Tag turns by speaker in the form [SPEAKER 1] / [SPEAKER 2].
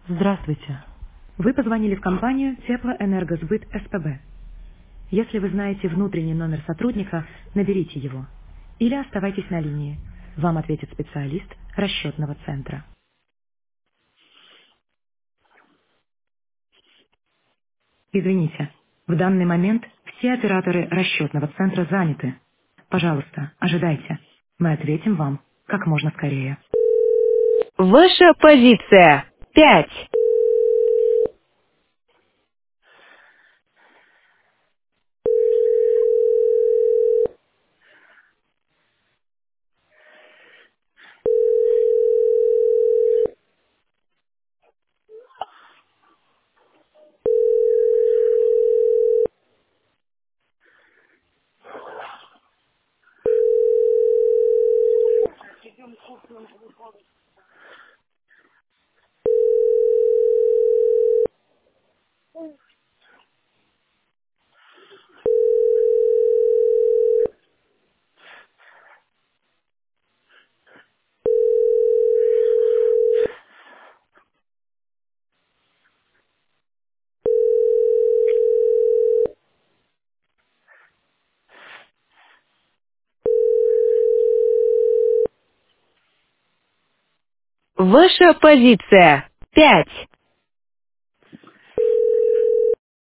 [SPEAKER 1] Здравствуйте. Вы позвонили в компанию Теплоэнергосбыт СПБ. Если вы знаете внутренний номер сотрудника, наберите его. Или оставайтесь на линии. Вам ответит специалист расчетного центра. Извините, в данный момент все операторы расчетного центра заняты. Пожалуйста, ожидайте. Мы ответим вам как можно скорее. Ваша позиция. 5. Ваша позиция. 5.